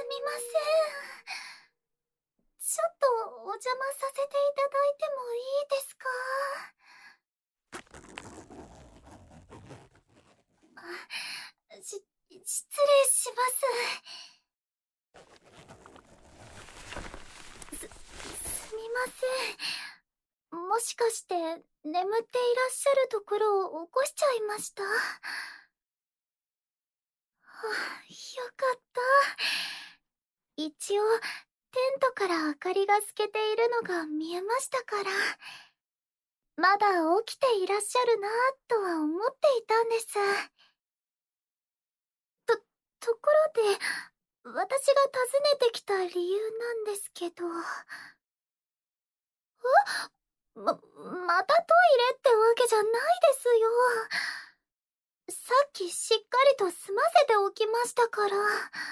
みません。ちょっとお邪魔させていただいてもいいですか？失礼します。すみません。もしかして眠っていらっしゃるところを起こしちゃいました？はあ、よかった。一応テントから明かりが透けているのが見えましたから、まだ起きていらっしゃるなとは思っていたんです。ところで、私が訪ねてきた理由なんですけど。またトイレってわけじゃないですよ。さっきしっかりと済ませておきましたから。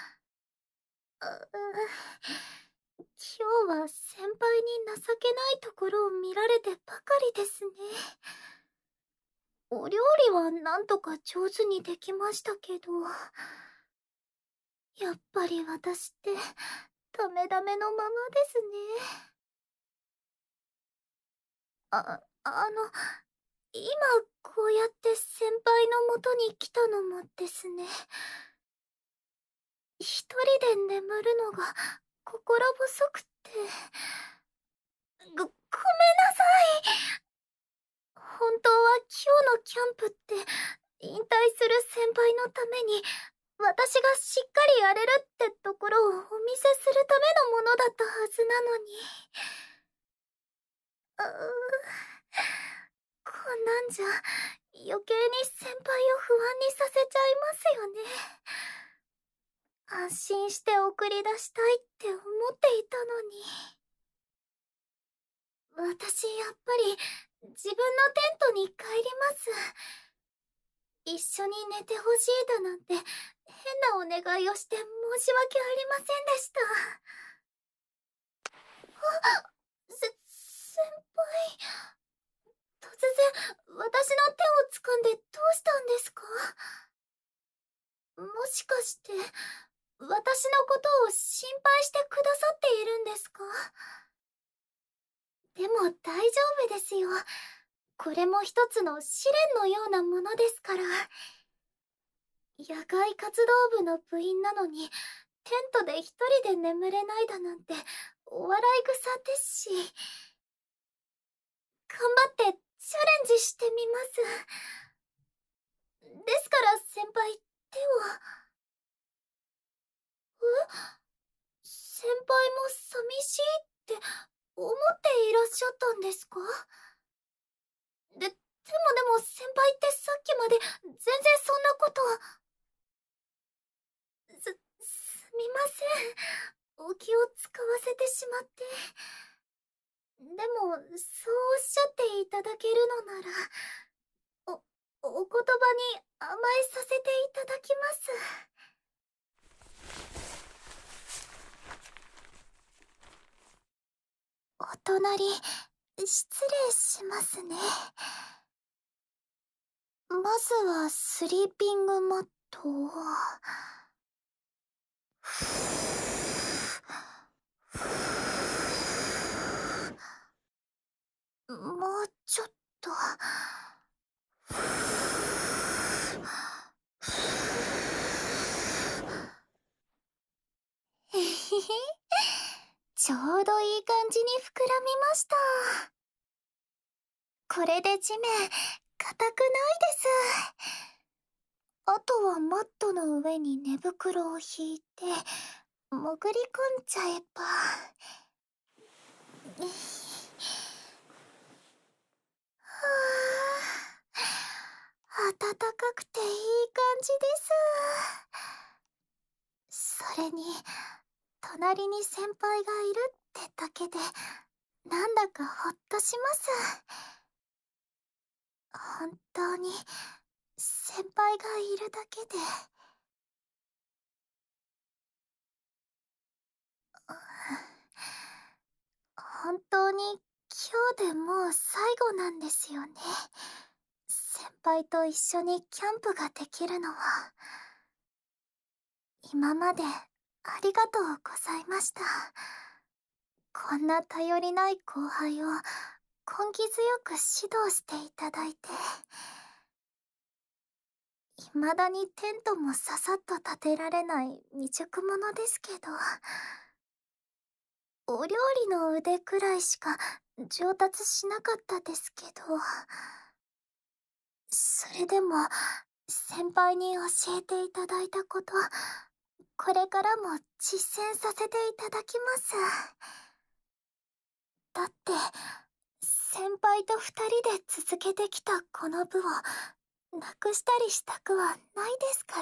今日は先輩に情けないところを見られてばかりですね。お料理はなんとか上手にできましたけど、やっぱり私ってダメダメのままですね。今こうやって先輩のもとに来たのもですね、一人で眠るのが心細くて。ごめんなさい。本当は今日のキャンプって引退する先輩のために私がしっかりやれるってところをお見せするためのものだったはずなのに。こんなんじゃ余計に先輩を不安にさせちゃいますよね。安心して送り出したいって思っていたのに。私やっぱり自分のテントに帰ります。一緒に寝てほしいだなんて変なお願いをして申し訳ありませんでした。先輩、突然私の手を掴んでどうしたんですか？もしかして私のことを心配してくださっているんですか？でも大丈夫ですよ。これも一つの試練のようなものですから。野外活動部の部員なのにテントで一人で眠れないだなんてお笑い草ですし、頑張ってチャレンジしてみます。ですから先輩、手を。先輩も寂しいって思っていらっしゃったんですか？でも先輩ってさっきまで全然そんなことは。すみません。お気を使わせてしまって。でも、そうおっしゃっていただけるのなら、お言葉に甘えさせていただきます。お隣、失礼しますね。まずはスリーピングマットを。もうちょっと。へへへ。ちょうどいい感じに膨らみました。これで地面硬くないです。あとはマットの上に寝袋を引いて潜り込んじゃえば。暖かくていい感じです。それに隣に先輩がいるってだけでなんだかほっとします。本当に先輩がいるだけで。本当に今日でもう最後なんですよね。先輩と一緒にキャンプができるのは。今までありがとうございました。こんな頼りない後輩を根気強く指導していただいて、未だにテントもささっと立てられない未熟者ですけど、お料理の腕くらいしか上達しなかったですけど、それでも先輩に教えていただいたこと、これからも実践させていただきます。だって、先輩と二人で続けてきたこの部をなくしたりしたくはないですから。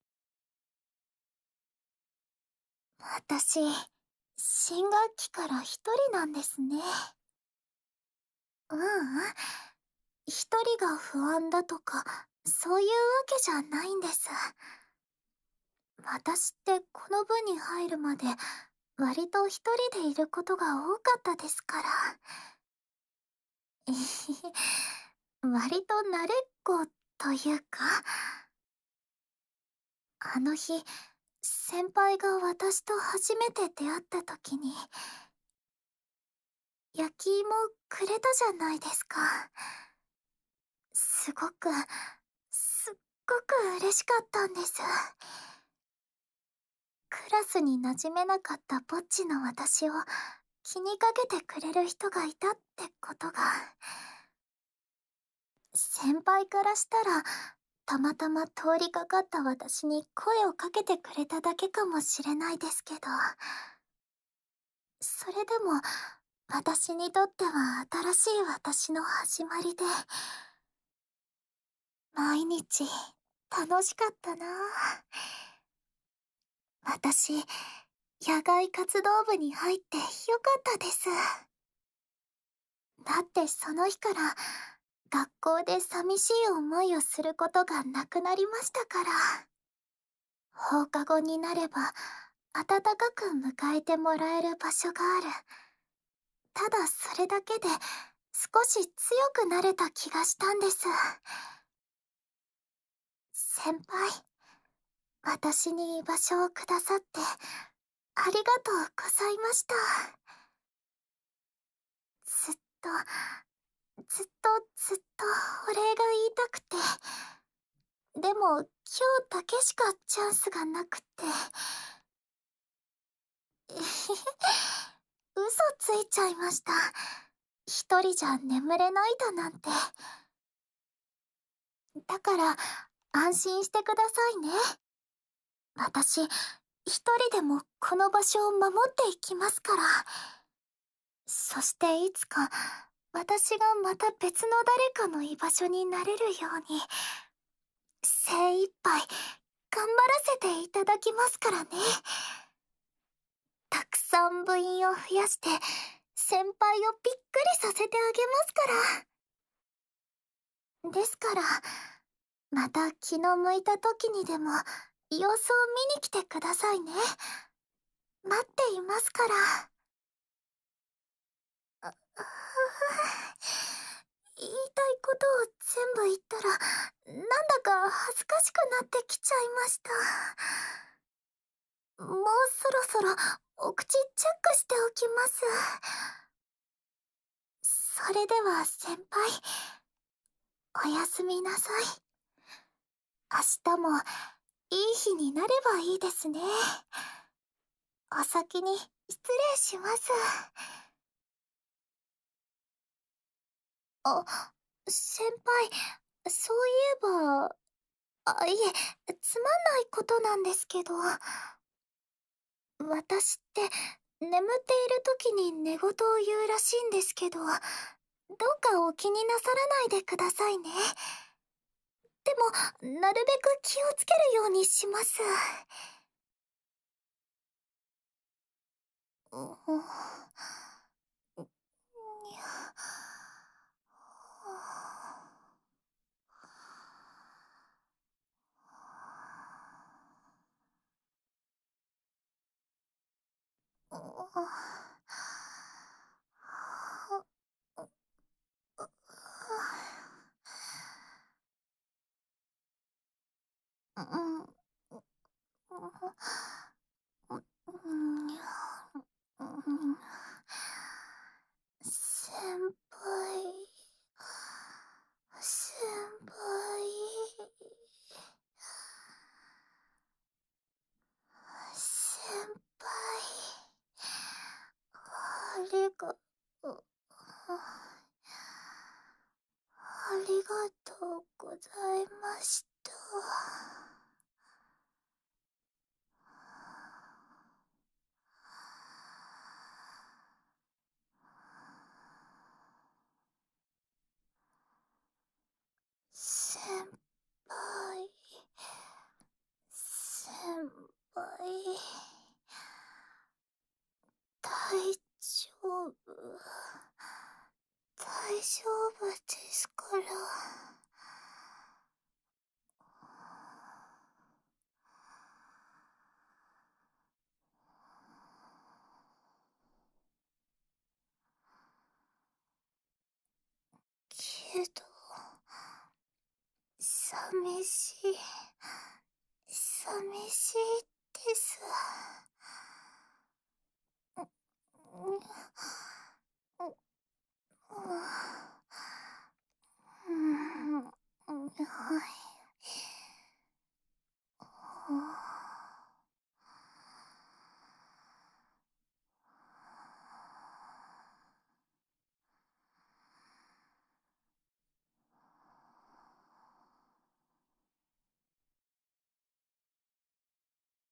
私、新学期から一人なんですね。ううん。一人が不安だとか、そういうわけじゃないんです。私ってこの部に入るまで、割と一人でいることが多かったですから。えへへ、割と慣れっこというか、あの日、先輩が私と初めて出会った時に、焼き芋くれたじゃないですか。すごく、すっごく嬉しかったんです。クラスに馴染めなかったぼっちの私を気にかけてくれる人がいたってことが。先輩からしたら、たまたま通りかかった私に声をかけてくれただけかもしれないですけど、それでも私にとっては新しい私の始まりで、毎日楽しかったなぁ。私、野外活動部に入ってよかったです。だってその日から学校で寂しい思いをすることがなくなりましたから。放課後になれば温かく迎えてもらえる場所がある。ただそれだけで少し強くなれた気がしたんです。先輩、私に居場所をくださってありがとうございました。ずっと、ずっとずっとお礼が言いたくて。でも今日だけしかチャンスがなくて。えへへ、嘘ついちゃいました。一人じゃ眠れないだなんて。だから安心してくださいね。私、一人でもこの場所を守っていきますから。そしていつか私がまた別の誰かの居場所になれるように、精一杯頑張らせていただきますからね。たくさん部員を増やして先輩をびっくりさせてあげますから。ですから、また気の向いた時にでも様子を見に来てくださいね。待っていますから。言いたいことを全部言ったら、なんだか恥ずかしくなってきちゃいました。もうそろそろお口チェックしておきます。それでは先輩、おやすみなさい。明日もいい日になればいいですね。お先に失礼します。あ、先輩、そういえば、いえ、つまんないことなんですけど、私って眠っている時に寝言を言うらしいんですけど、どうかお気になさらないでくださいね。でも、なるべく気をつけるようにします。うん、 か、あありがとうございました。先輩、先輩、大丈夫、大丈夫ですから。けど、寂しい、寂しい